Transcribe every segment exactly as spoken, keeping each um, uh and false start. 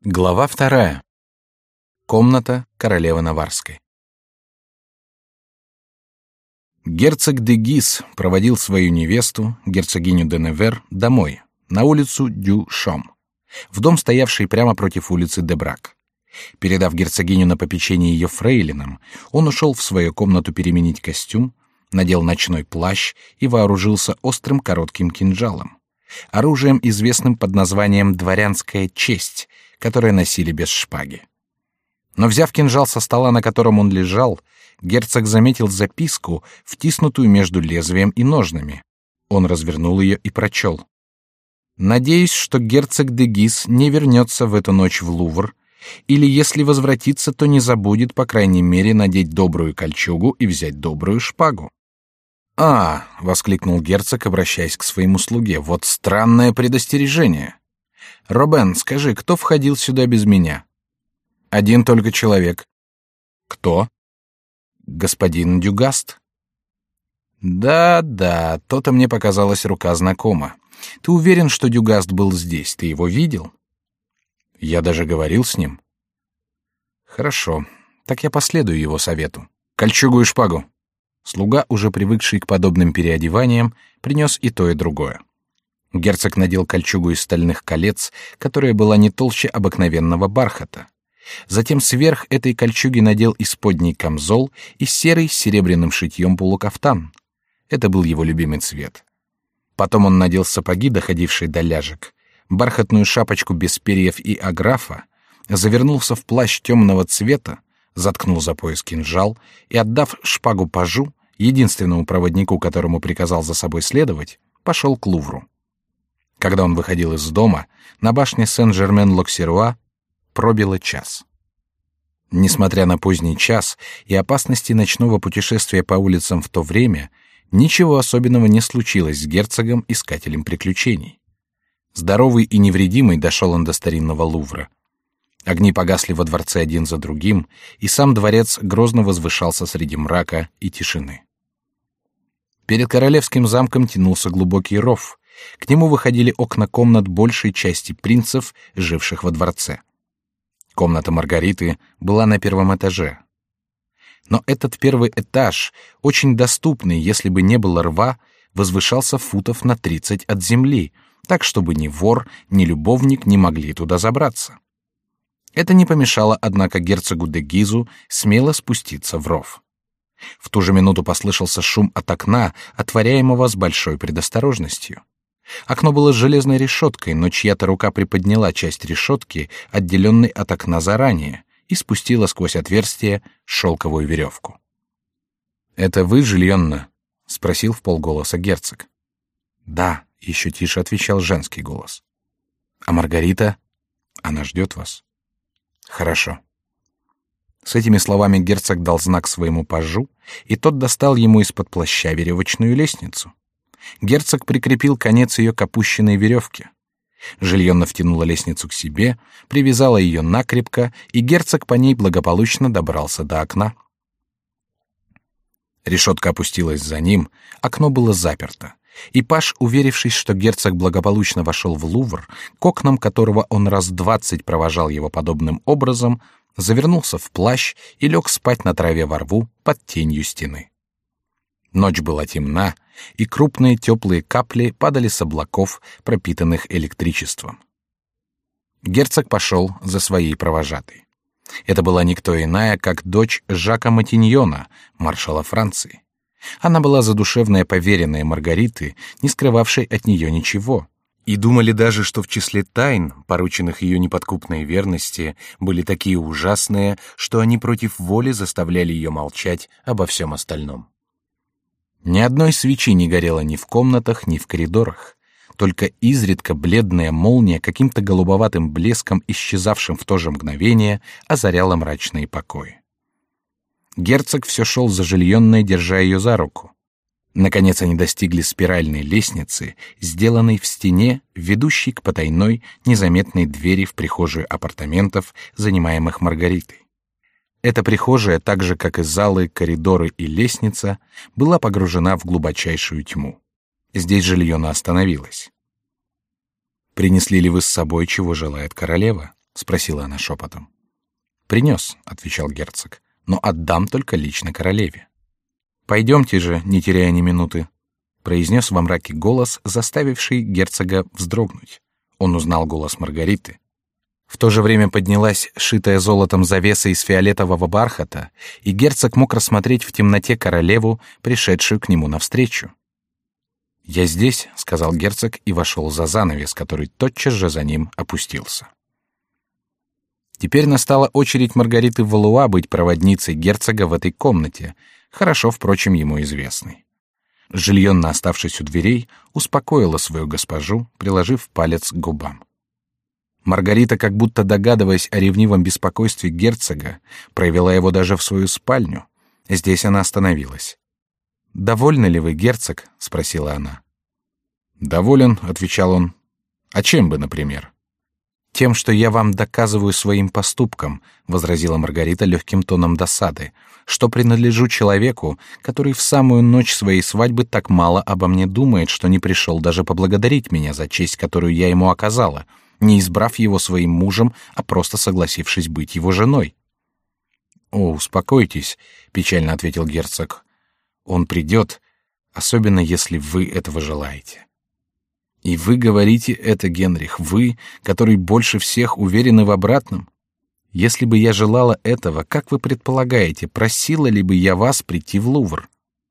Глава вторая. Комната королевы Наварской. Герцог де Гис проводил свою невесту, герцогиню де Невер, домой, на улицу Дю-Шом, в дом, стоявший прямо против улицы де Брак. Передав герцогиню на попечение ее фрейлинам, он ушел в свою комнату переменить костюм, надел ночной плащ и вооружился острым коротким кинжалом, оружием, известным под названием «дворянская честь», которое носили без шпаги. Но, взяв кинжал со стола, на котором он лежал, герцог заметил записку, втиснутую между лезвием и ножнами. Он развернул ее и прочел: «Надеюсь, что герцог де Гис не вернется в эту ночь в Лувр, или, если возвратится, то не забудет, по крайней мере, надеть добрую кольчугу и взять добрую шпагу». «А!» — воскликнул герцог, обращаясь к своему слуге. «Вот странное предостережение! Робен, скажи, кто входил сюда без меня?» «Один только человек». «Кто?» «Господин Дюгаст». «Да-да, то-то мне показалась рука знакома. Ты уверен, что Дюгаст был здесь? Ты его видел?» «Я даже говорил с ним». «Хорошо, так я последую его совету. Кольчугу и шпагу». Слуга, уже привыкший к подобным переодеваниям, принес и то, и другое. Герцог надел кольчугу из стальных колец, которая была не толще обыкновенного бархата. Затем сверх этой кольчуги надел исподний камзол и серый с серебряным шитьем полукафтан. Это был его любимый цвет. Потом он надел сапоги, доходившие до ляжек, бархатную шапочку без перьев и аграфа, завернулся в плащ темного цвета, заткнул за пояс кинжал и, отдав шпагу пажу, единственному проводнику, которому приказал за собой следовать, пошел к Лувру. Когда он выходил из дома, на башне Сен-Жермен-Локсеруа пробило час. Несмотря на поздний час и опасности ночного путешествия по улицам в то время, ничего особенного не случилось с герцогом, искателем приключений. Здоровый и невредимый дошел он до старинного Лувра. Огни погасли во дворце один за другим, и сам дворец грозно возвышался среди мрака и тишины. Перед королевским замком тянулся глубокий ров. К нему выходили окна комнат большей части принцев, живших во дворце. Комната Маргариты была на первом этаже. Но этот первый этаж, очень доступный, если бы не было рва, возвышался футов на тридцать от земли, так чтобы ни вор, ни любовник не могли туда забраться. Это не помешало, однако, герцогу де Гизу смело спуститься в ров. В ту же минуту послышался шум от окна, отворяемого с большой предосторожностью. Окно было с железной решеткой, но чья-то рука приподняла часть решетки, отделенной от окна заранее, и спустила сквозь отверстие шелковую веревку. «Это вы, Жильонна?» — спросил вполголоса герцог. «Да», — еще тише отвечал женский голос. «А Маргарита? Она ждет вас». «Хорошо». С этими словами герцог дал знак своему пажу, и тот достал ему из-под плаща веревочную лестницу. Герцог прикрепил конец ее к опущенной веревке. Жильонна втянула лестницу к себе, привязала ее накрепко, и герцог по ней благополучно добрался до окна. Решетка опустилась за ним, окно было заперто, и паж, уверившись, что герцог благополучно вошел в Лувр, к окнам которого он раз двадцать провожал его подобным образом, завернулся в плащ и лег спать на траве во рву под тенью стены. Ночь была темна, и крупные теплые капли падали с облаков, пропитанных электричеством. Герцог пошел за своей провожатой. Это была никто иная, как дочь Жака Матиньона, маршала Франции. Она была задушевная поверенная Маргариты, не скрывавшей от нее ничего. И думали даже, что в числе тайн, порученных ее неподкупной верности, были такие ужасные, что они против воли заставляли ее молчать обо всем остальном. Ни одной свечи не горело ни в комнатах, ни в коридорах. Только изредка бледная молния каким-то голубоватым блеском, исчезавшим в то же мгновение, озаряла мрачные покои. Герцог все шел за Жильонной, держа ее за руку. Наконец они достигли спиральной лестницы, сделанной в стене, ведущей к потайной, незаметной двери в прихожую апартаментов, занимаемых Маргаритой. Эта прихожая, так же как и залы, коридоры и лестница, была погружена в глубочайшую тьму. Здесь Жильонна остановилась. «Принесли ли вы с собой, чего желает королева?» спросила она шепотом. Принес, отвечал герцог, но отдам только лично королеве. Пойдемте же, не теряя ни минуты, произнес во мраке голос, заставивший герцога вздрогнуть. Он узнал голос Маргариты. В то же время поднялась шитая золотом завеса из фиолетового бархата, и герцог мог рассмотреть в темноте королеву, пришедшую к нему навстречу. «Я здесь», — сказал герцог и вошел за занавес, который тотчас же за ним опустился. Теперь настала очередь Маргариты Валуа быть проводницей герцога в этой комнате, хорошо, впрочем, ему известной. Жильонна, оставшись у дверей, успокоила свою госпожу, приложив палец к губам. Маргарита, как будто догадываясь о ревнивом беспокойстве герцога, провела его даже в свою спальню. Здесь она остановилась. «Довольны ли вы, герцог?» — спросила она. «Доволен», — отвечал он. «А чем бы, например?» «Тем, что я вам доказываю своим поступком», — возразила Маргарита легким тоном досады, «что принадлежу человеку, который в самую ночь своей свадьбы так мало обо мне думает, что не пришел даже поблагодарить меня за честь, которую я ему оказала, не избрав его своим мужем, а просто согласившись быть его женой». «О, успокойтесь», — печально ответил герцог. «Он придет, особенно если вы этого желаете». «И вы говорите это, Генрих, вы, который больше всех уверены в обратном? Если бы я желала этого, как вы предполагаете, просила ли бы я вас прийти в Лувр?»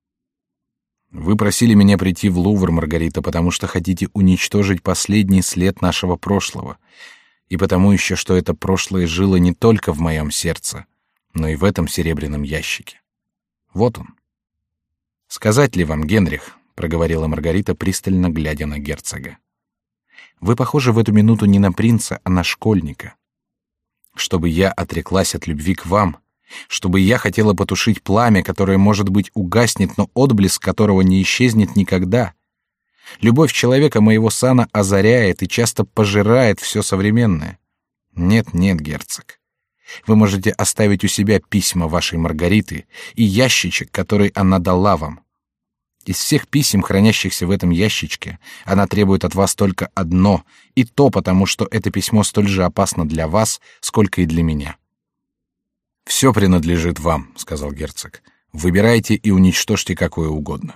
«Вы просили меня прийти в Лувр, Маргарита, потому что хотите уничтожить последний след нашего прошлого, и потому еще, что это прошлое жило не только в моем сердце, но и в этом серебряном ящике. Вот он». «Сказать ли вам, Генрих?» — проговорила Маргарита, пристально глядя на герцога. «Вы похожи в эту минуту не на принца, а на школьника. Чтобы я отреклась от любви к вам, чтобы я хотела потушить пламя, которое, может быть, угаснет, но отблеск которого не исчезнет никогда. Любовь человека моего сана озаряет и часто пожирает все современное. Нет, нет, герцог. Вы можете оставить у себя письма вашей Маргариты и ящичек, который она дала вам. Из всех писем, хранящихся в этом ящичке, она требует от вас только одно, и то потому, что это письмо столь же опасно для вас, сколько и для меня». «Все принадлежит вам», — сказал герцог. «Выбирайте и уничтожьте какое угодно».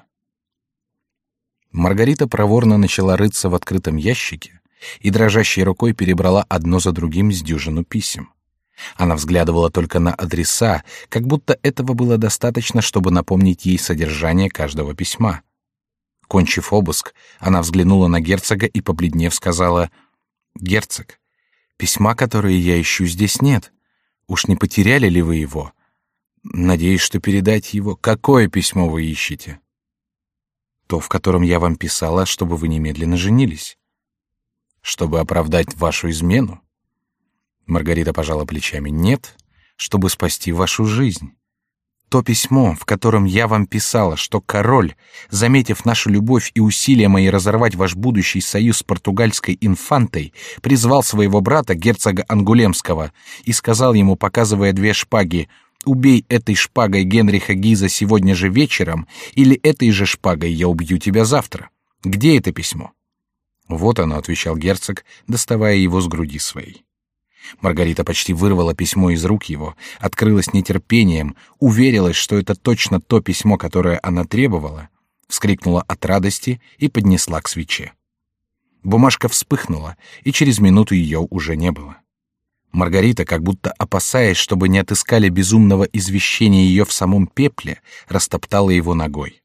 Маргарита проворно начала рыться в открытом ящике и дрожащей рукой перебрала одно за другим с дюжину писем. Она взглядывала только на адреса, как будто этого было достаточно, чтобы напомнить ей содержание каждого письма. Кончив обыск, она взглянула на герцога и, побледнев, сказала: «Герцог, письма, которые я ищу, здесь нет. Уж не потеряли ли вы его? Надеюсь, что передать его. Какое письмо вы ищете?» «То, в котором я вам писала, чтобы вы немедленно женились». «Чтобы оправдать вашу измену?» Маргарита пожала плечами. «Нет, чтобы спасти вашу жизнь. То письмо, в котором я вам писала, что король, заметив нашу любовь и усилия мои разорвать ваш будущий союз с португальской инфантой, призвал своего брата, герцога Ангулемского, и сказал ему, показывая две шпаги: «Убей этой шпагой Генриха Гиза сегодня же вечером, или этой же шпагой я убью тебя завтра». Где это письмо?» «Вот оно», — отвечал герцог, доставая его с груди своей. Маргарита почти вырвала письмо из рук его, открылась нетерпением, уверилась, что это точно то письмо, которое она требовала, вскрикнула от радости и поднесла к свече. Бумажка вспыхнула, и через минуту ее уже не было. Маргарита, как будто опасаясь, чтобы не отыскали безумного извещения ее в самом пепле, растоптала его ногой.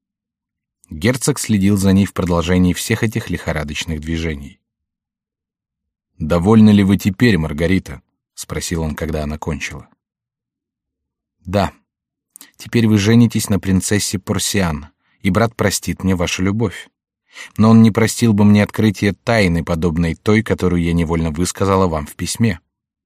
Герцог следил за ней в продолжении всех этих лихорадочных движений. «Довольны ли вы теперь, Маргарита?» — спросил он, когда она кончила. «Да. Теперь вы женитесь на принцессе Порсиан, и брат простит мне вашу любовь. Но он не простил бы мне открытие тайны, подобной той, которую я невольно высказала вам в письме».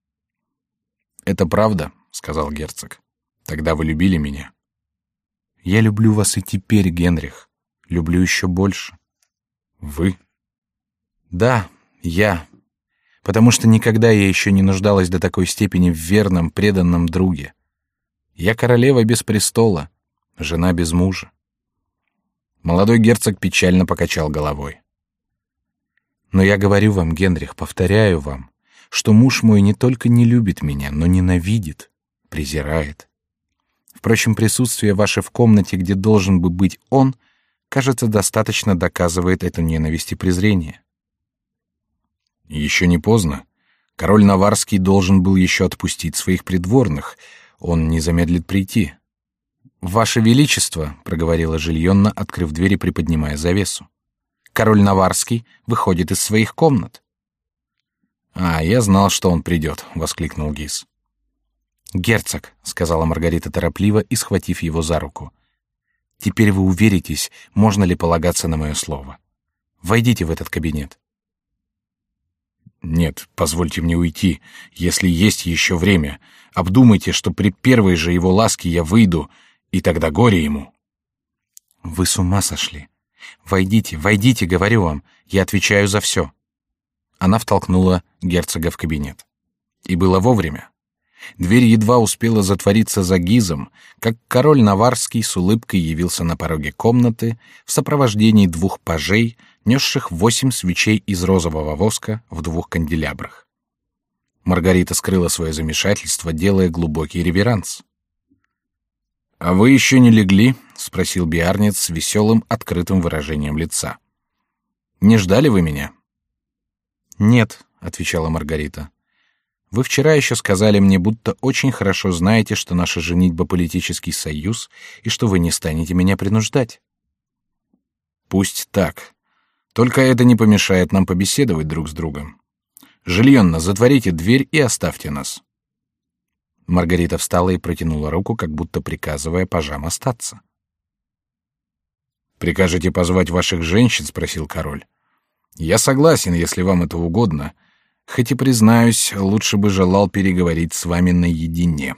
«Это правда», — сказал герцог. «Тогда вы любили меня». «Я люблю вас и теперь, Генрих. Люблю еще больше». «Вы?» «Да, я. Потому что никогда я еще не нуждалась до такой степени в верном, преданном друге. Я королева без престола, жена без мужа». Молодой герцог печально покачал головой. «Но я говорю вам, Генрих, повторяю вам, что муж мой не только не любит меня, но ненавидит, презирает. Впрочем, присутствие ваше в комнате, где должен бы быть он, кажется, достаточно доказывает эту ненависть и презрение. Еще не поздно. Король Наварский должен был еще отпустить своих придворных. Он не замедлит прийти. «Ваше Величество», — проговорила Жильонна, открыв дверь и приподнимая завесу, — «король Наварский выходит из своих комнат». «А, я знал, что он придет», — воскликнул Гис. «Герцог», — сказала Маргарита торопливо и схватив его за руку, — «теперь вы уверитесь, можно ли полагаться на мое слово. Войдите в этот кабинет». «Нет, позвольте мне уйти, если есть еще время. Обдумайте, что при первой же его ласке я выйду, и тогда горе ему». «Вы с ума сошли. Войдите, войдите, говорю вам, я отвечаю за все». Она втолкнула герцога в кабинет. И было вовремя. Дверь едва успела затвориться за Гизом, как король Наварский с улыбкой явился на пороге комнаты в сопровождении двух пажей, несших восемь свечей из розового воска в двух канделябрах. Маргарита скрыла свое замешательство, делая глубокий реверанс. «А вы еще не легли?» — спросил Биарниц с веселым, открытым выражением лица. «Не ждали вы меня?» «Нет», — отвечала Маргарита. «Вы вчера еще сказали мне, будто очень хорошо знаете, что наша женитьба — политический союз, и что вы не станете меня принуждать». «Пусть так. Только это не помешает нам побеседовать друг с другом. Жильонна, затворите дверь и оставьте нас». Маргарита встала и протянула руку, как будто приказывая пажам остаться. «Прикажете позвать ваших женщин?» — спросил король. «Я согласен, если вам это угодно, хоть и, признаюсь, лучше бы желал переговорить с вами наедине».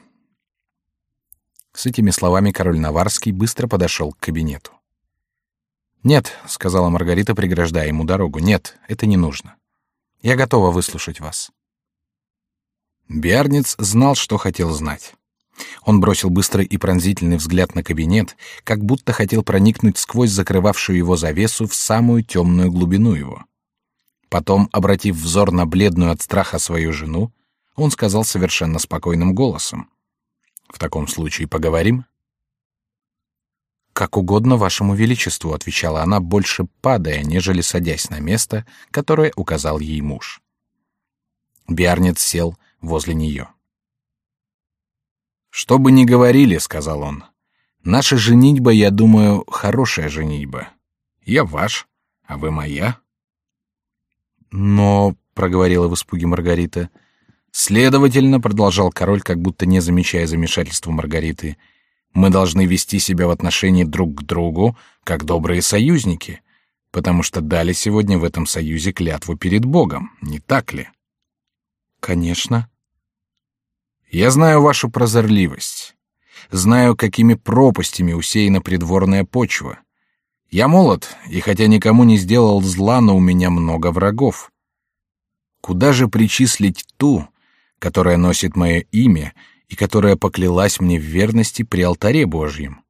С этими словами король Наварский быстро подошел к кабинету. «Нет», — сказала Маргарита, преграждая ему дорогу, — «нет, это не нужно. Я готова выслушать вас». Биарниц знал, что хотел знать. Он бросил быстрый и пронзительный взгляд на кабинет, как будто хотел проникнуть сквозь закрывавшую его завесу в самую темную глубину его. Потом, обратив взор на бледную от страха свою жену, он сказал совершенно спокойным голосом: «В таком случае поговорим?» «Как угодно вашему величеству», — отвечала она, больше падая, нежели садясь на место, которое указал ей муж. Биарниц сел возле нее. «Что бы ни говорили, — сказал он, — наша женитьба, я думаю, хорошая женитьба. Я ваш, а вы моя». «Но, — проговорила в испуге Маргарита, — следовательно, — продолжал король, как будто не замечая замешательства Маргариты, — мы должны вести себя в отношении друг к другу, как добрые союзники, потому что дали сегодня в этом союзе клятву перед Богом, не так ли?» «Конечно». «Я знаю вашу прозорливость, знаю, какими пропастями усеяна придворная почва. Я молод, и хотя никому не сделал зла, но у меня много врагов. Куда же причислить ту, которая носит мое имя и которая поклялась мне в верности при алтаре Божьем?»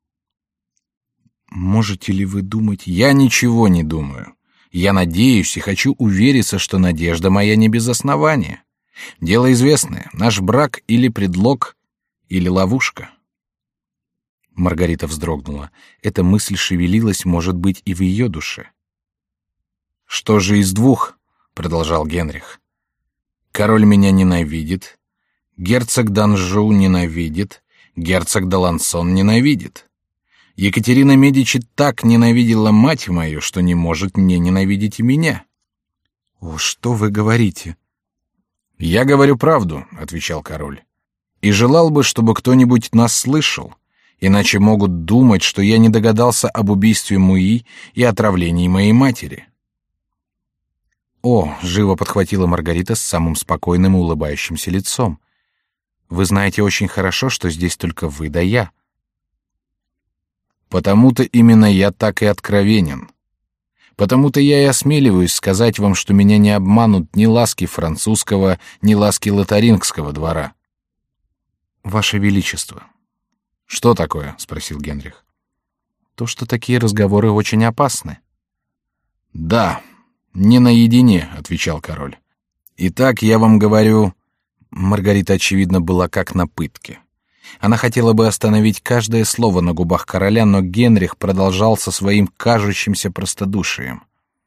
«Можете ли вы думать...» «Я ничего не думаю. Я надеюсь и хочу увериться, что надежда моя не без основания. Дело известное: наш брак или предлог, или ловушка». Маргарита вздрогнула. Эта мысль шевелилась, может быть, и в ее душе. «Что же из двух?» — продолжал Генрих. «Король меня ненавидит, герцог d'Анжу ненавидит, герцог d'Алансон ненавидит. Екатерина Медичи так ненавидела мать мою, что не может не ненавидеть и меня». «О, что вы говорите?» «Я говорю правду», — отвечал король, — «и желал бы, чтобы кто-нибудь нас слышал, иначе могут думать, что я не догадался об убийстве Муи и отравлении моей матери». «О», — живо подхватила Маргарита с самым спокойным и улыбающимся лицом, — «вы знаете очень хорошо, что здесь только вы да я». «Потому-то именно я так и откровенен. Потому-то я и осмеливаюсь сказать вам, что меня не обманут ни ласки французского, ни ласки лотарингского двора». «Ваше Величество». «Что такое?» — спросил Генрих. «То, что такие разговоры очень опасны». «Да, не наедине», — отвечал король. Итак, я вам говорю, Маргарита, очевидно, была как на пытке. Она хотела бы остановить каждое слово на губах короля, но Генрих продолжал со своим кажущимся простодушием.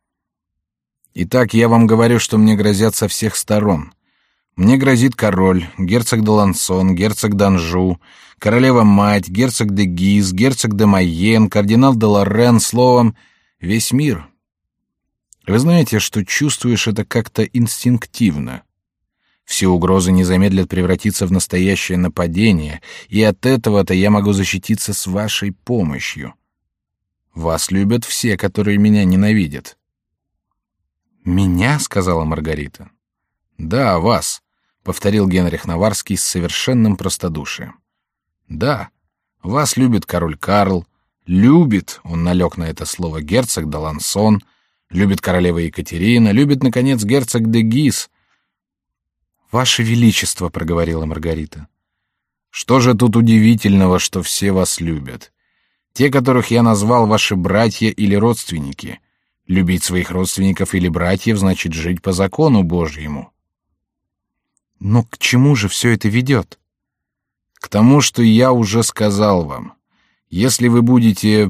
Итак, я вам говорю, что мне грозят со всех сторон. Мне грозит король, герцог d'Аленçon, герцог d'Анжу, королева-мать, герцог де Гиз, герцог де Майен, кардинал де Лорен, словом, весь мир. Вы знаете, что чувствуешь это как-то инстинктивно. Все угрозы не замедлят превратиться в настоящее нападение, и от этого-то я могу защититься с вашей помощью. Вас любят все, которые меня ненавидят. «Меня?» — сказала Маргарита. «Да, вас», — повторил Генрих Наварский с совершенным простодушием. «Да, вас любит король Карл, любит, он налег на это слово, герцог d'Аленçon, любит королева Екатерина, любит, наконец, герцог де Гиз». «Ваше Величество», — проговорила Маргарита. «Что же тут удивительного, что все вас любят? Те, которых я назвал ваши братья или родственники. Любить своих родственников или братьев значит жить по закону Божьему». «Но к чему же все это ведет?» «К тому, что я уже сказал вам. Если вы будете,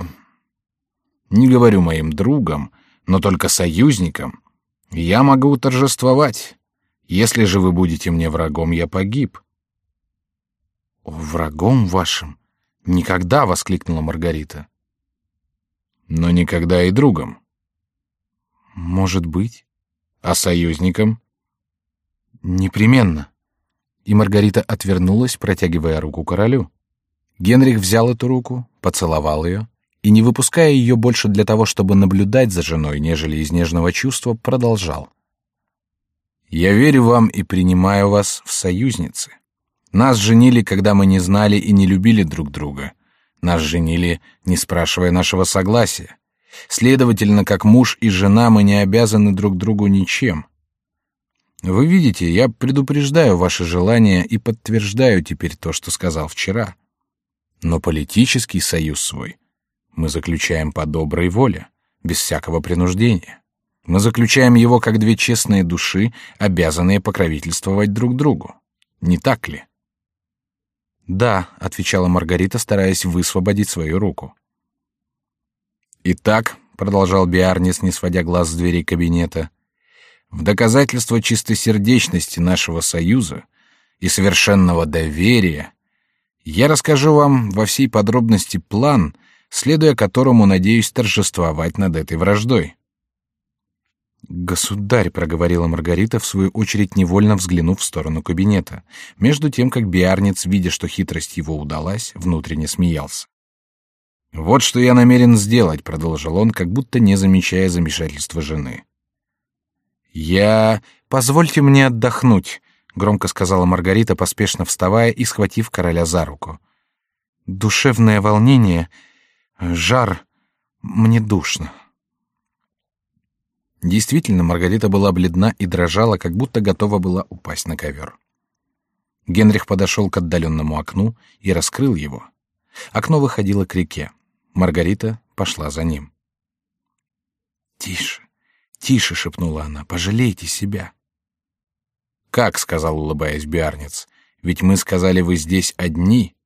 не говорю моим другом, но только союзником, я могу торжествовать. Если же вы будете мне врагом, я погиб». «О, врагом вашим? Никогда!» — воскликнула Маргарита. «Но никогда и другом». «Может быть. А союзником?» «Непременно». И Маргарита отвернулась, протягивая руку королю. Генрих взял эту руку, поцеловал ее и, не выпуская ее больше для того, чтобы наблюдать за женой, нежели из нежного чувства, продолжал. «Я верю вам и принимаю вас в союзницы. Нас женили, когда мы не знали и не любили друг друга. Нас женили, не спрашивая нашего согласия. Следовательно, как муж и жена мы не обязаны друг другу ничем. Вы видите, я предупреждаю ваши желания и подтверждаю теперь то, что сказал вчера. Но политический союз свой мы заключаем по доброй воле, без всякого принуждения. Мы заключаем его как две честные души, обязанные покровительствовать друг другу. Не так ли?» «Да», — отвечала Маргарита, стараясь высвободить свою руку. «Итак», — продолжал Биарниц, не сводя глаз с дверей кабинета, «в доказательство чистосердечности нашего союза и совершенного доверия я расскажу вам во всей подробности план, следуя которому надеюсь торжествовать над этой враждой». «Государь», — проговорила Маргарита, в свою очередь невольно взглянув в сторону кабинета, между тем как Биарниц, видя, что хитрость его удалась, внутренне смеялся. «Вот что я намерен сделать», — продолжил он, как будто не замечая замешательства жены. «Я... Позвольте мне отдохнуть», — громко сказала Маргарита, поспешно вставая и схватив короля за руку. «Душевное волнение, жар, мне душно». Действительно, Маргарита была бледна и дрожала, как будто готова была упасть на ковер. Генрих подошел к отдаленному окну и раскрыл его. Окно выходило к реке. Маргарита пошла за ним. «Тише, тише», — шепнула она, — «пожалейте себя». «Как?» — сказал, улыбаясь Биарниц. «Ведь мы сказали, вы здесь одни».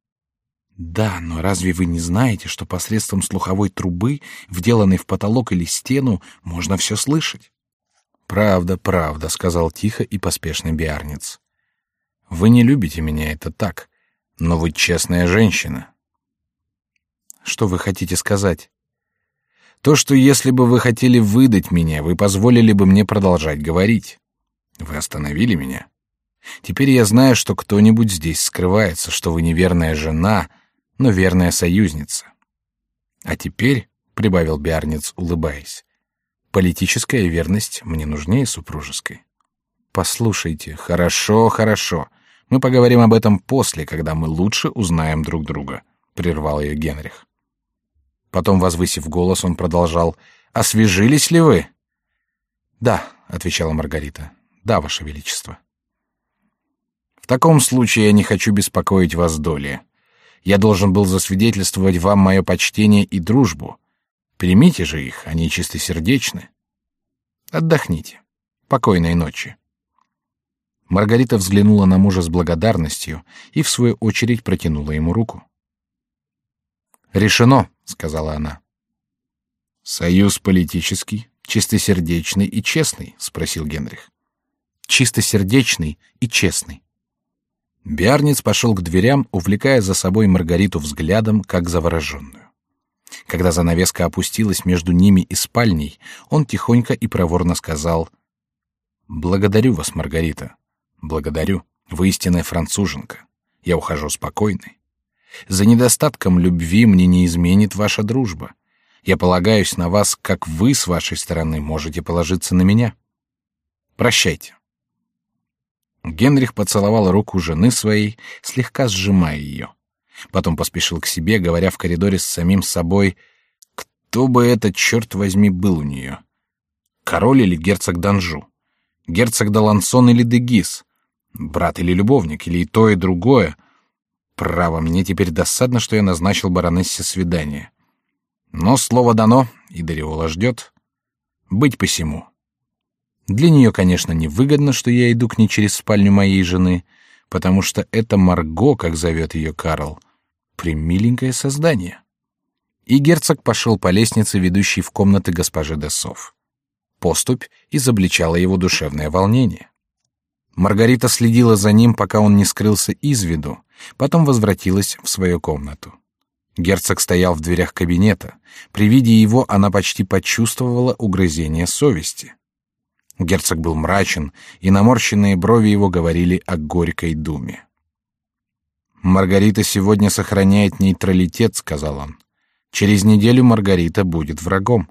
«Да, но разве вы не знаете, что посредством слуховой трубы, вделанной в потолок или стену, можно все слышать?» «Правда, правда», — сказал тихо и поспешно Биарниц. «Вы не любите меня, это так, но вы честная женщина». «Что вы хотите сказать?» «То, что если бы вы хотели выдать меня, вы позволили бы мне продолжать говорить. Вы остановили меня. Теперь я знаю, что кто-нибудь здесь скрывается, что вы неверная жена, но верная союзница. А теперь, — прибавил Биарниц, улыбаясь, — политическая верность мне нужнее супружеской. Послушайте, хорошо, хорошо, мы поговорим об этом после, когда мы лучше узнаем друг друга, — прервал ее Генрих. Потом, возвысив голос, он продолжал: «Освежились ли вы?» «Да», — отвечала Маргарита, — «да, ваше величество». «В таком случае я не хочу беспокоить вас долее. Я должен был засвидетельствовать вам мое почтение и дружбу. Примите же их, они чистосердечны. Отдохните. Покойной ночи». Маргарита взглянула на мужа с благодарностью и, в свою очередь, протянула ему руку. «Решено», — сказала она. «Союз политический, чистосердечный и честный?» — спросил Генрих. «Чистосердечный и честный». Биарниц пошел к дверям, увлекая за собой Маргариту взглядом, как завороженную. Когда занавеска опустилась между ними и спальней, он тихонько и проворно сказал: «Благодарю вас, Маргарита. Благодарю. Вы истинная француженка. Я ухожу спокойный. За недостатком любви мне не изменит ваша дружба. Я полагаюсь на вас, как вы с вашей стороны можете положиться на меня. Прощайте». Генрих поцеловал руку жены своей, слегка сжимая ее. Потом поспешил к себе, говоря в коридоре с самим собой: кто бы это, черт возьми, был у нее? Король или герцог d'Анжу? Герцог d'Аленçon или де Гиз? Брат или любовник, или и то, и другое? Право, мне теперь досадно, что я назначил баронессе свидание. Но слово дано, и Дариола ждет. Быть посему. Для нее, конечно, невыгодно, что я иду к ней через спальню моей жены, потому что это Марго, как зовет ее Карл, премиленькое создание. И герцог пошел по лестнице, ведущей в комнаты госпожи де Соф. Поступь изобличала его душевное волнение. Маргарита следила за ним, пока он не скрылся из виду, потом возвратилась в свою комнату. Герцог стоял в дверях кабинета. При виде его она почти почувствовала угрызение совести. Герцог был мрачен, и наморщенные брови его говорили о горькой думе. «Маргарита сегодня сохраняет нейтралитет», — сказал он. «Через неделю Маргарита будет врагом».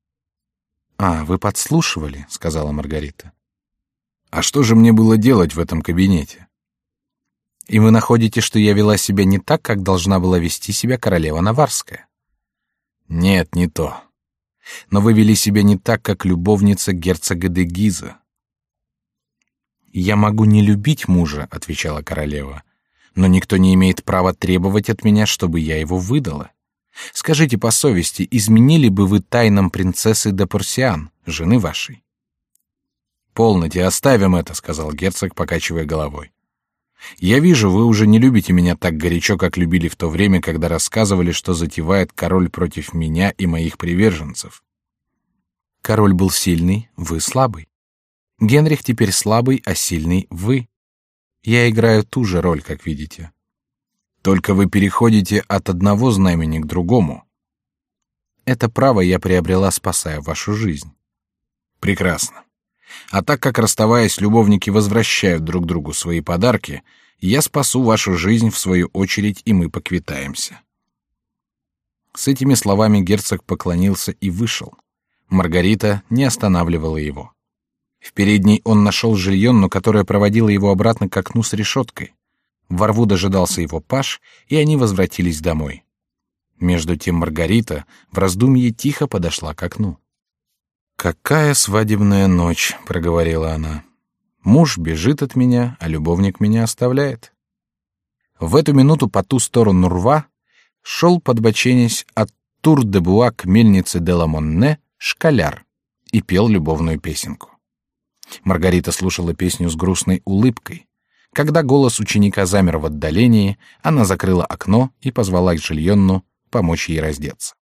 «А, вы подслушивали», — сказала Маргарита. «А что же мне было делать в этом кабинете?» «И вы находите, что я вела себя не так, как должна была вести себя королева Наварская?» «Нет, не то. Но вы вели себя не так, как любовница герцога де Гиза». «Я могу не любить мужа», — отвечала королева, «но никто не имеет права требовать от меня, чтобы я его выдала. Скажите по совести, изменили бы вы тайнам принцессы де Порсиан, жены вашей?» «Полноте, оставим это», — сказал герцог, покачивая головой. «Я вижу, вы уже не любите меня так горячо, как любили в то время, когда рассказывали, что затевает король против меня и моих приверженцев». «Король был сильный, вы слабый. Генрих теперь слабый, а сильный вы. Я играю ту же роль, как видите. Только вы переходите от одного знамени к другому. Это право я приобрела, спасая вашу жизнь». «Прекрасно. А так как, расставаясь, любовники возвращают друг другу свои подарки, я спасу вашу жизнь в свою очередь, и мы поквитаемся». С этими словами герцог поклонился и вышел. Маргарита не останавливала его. В передней он нашел Жильонну, которая проводила его обратно к окну с решеткой. Во рву дожидался его паж, и они возвратились домой. Между тем Маргарита в раздумье тихо подошла к окну. «Какая свадебная ночь», — проговорила она. «Муж бежит от меня, а любовник меня оставляет». В эту минуту по ту сторону рва шел, подбоченясь от Тур-де-Буа к мельнице де ла Монне, школяр и пел любовную песенку. Маргарита слушала песню с грустной улыбкой. Когда голос ученика замер в отдалении, она закрыла окно и позвала Жильонну помочь ей раздеться.